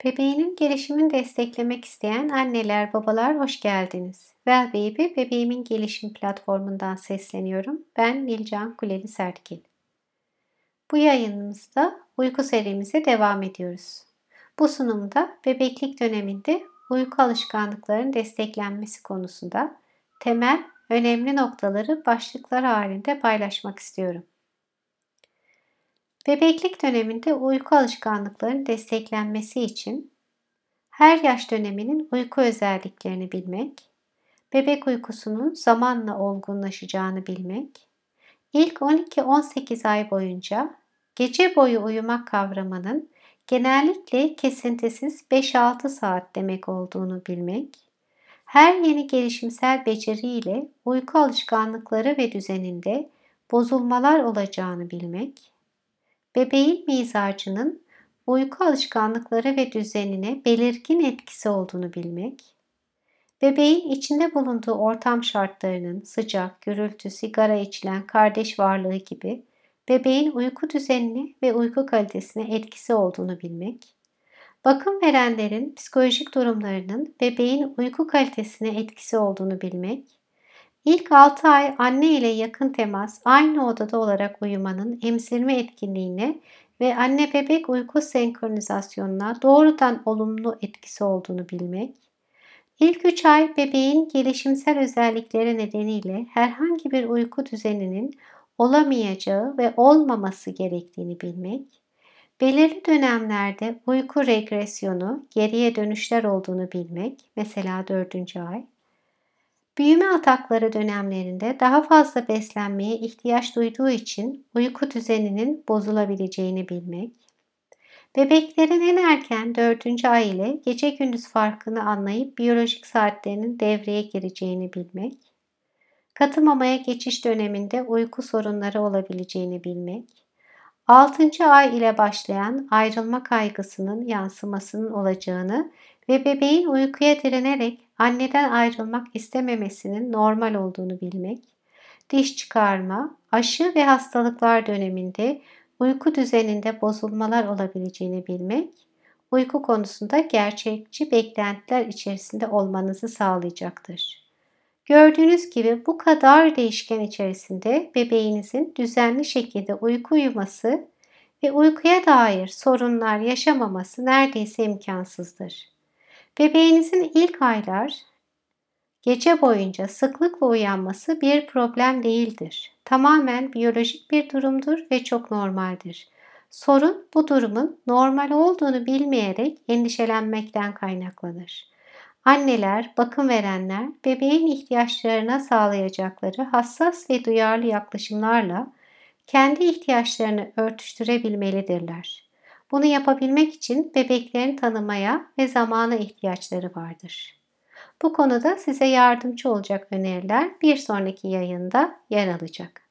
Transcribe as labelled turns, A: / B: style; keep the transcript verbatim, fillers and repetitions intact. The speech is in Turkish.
A: Bebeğinin gelişimini desteklemek isteyen anneler, babalar hoş geldiniz. Well Baby, bebeğimin gelişim platformundan sesleniyorum. Ben Nilcan Kuleli Sertkil. Bu yayınımızda uyku serimize devam ediyoruz. Bu sunumda bebeklik döneminde uyku alışkanlıklarının desteklenmesi konusunda temel, önemli noktaları başlıklar halinde paylaşmak istiyorum. Bebeklik döneminde uyku alışkanlıklarının desteklenmesi için her yaş döneminin uyku özelliklerini bilmek, bebek uykusunun zamanla olgunlaşacağını bilmek, ilk on iki on sekiz ay boyunca gece boyu uyumak kavramının genellikle kesintisiz beş altı saat demek olduğunu bilmek, her yeni gelişimsel beceriyle uyku alışkanlıkları ve düzeninde bozulmalar olacağını bilmek, bebeğin mizacının uyku alışkanlıkları ve düzenine belirgin etkisi olduğunu bilmek, bebeğin içinde bulunduğu ortam şartlarının sıcak, gürültü, sigara içilen kardeş varlığı gibi bebeğin uyku düzenine ve uyku kalitesine etkisi olduğunu bilmek, bakım verenlerin psikolojik durumlarının bebeğin uyku kalitesine etkisi olduğunu bilmek, İlk altı ay anne ile yakın temas, aynı odada olarak uyumanın emzirme etkinliğine ve anne bebek uyku senkronizasyonuna doğrudan olumlu etkisi olduğunu bilmek, İlk üç ay bebeğin gelişimsel özellikleri nedeniyle herhangi bir uyku düzeninin olamayacağı ve olmaması gerektiğini bilmek, belirli dönemlerde uyku regresyonu, geriye dönüşler olduğunu bilmek, mesela dördüncü ay, büyüme atakları dönemlerinde daha fazla beslenmeye ihtiyaç duyduğu için uyku düzeninin bozulabileceğini bilmek, bebeklerin en erken dördüncü ay ile gece gündüz farkını anlayıp biyolojik saatlerinin devreye gireceğini bilmek, katı mamaya geçiş döneminde uyku sorunları olabileceğini bilmek, altıncı ay ile başlayan ayrılma kaygısının yansımasının olacağını ve bebeğin uykuya direnerek anneden ayrılmak istememesinin normal olduğunu bilmek, diş çıkarma, aşı ve hastalıklar döneminde uyku düzeninde bozulmalar olabileceğini bilmek, uyku konusunda gerçekçi beklentiler içerisinde olmanızı sağlayacaktır. Gördüğünüz gibi bu kadar değişken içerisinde bebeğinizin düzenli şekilde uyku uyuması ve uykuya dair sorunlar yaşamaması neredeyse imkansızdır. Bebeğinizin ilk aylar gece boyunca sıklıkla uyanması bir problem değildir. Tamamen biyolojik bir durumdur ve çok normaldir. Sorun bu durumun normal olduğunu bilmeyerek endişelenmekten kaynaklanır. Anneler, bakım verenler bebeğin ihtiyaçlarına sağlayacakları hassas ve duyarlı yaklaşımlarla kendi ihtiyaçlarını örtüştürebilmelidirler. Bunu yapabilmek için bebeklerini tanımaya ve zamana ihtiyaçları vardır. Bu konuda size yardımcı olacak öneriler bir sonraki yayında yer alacak.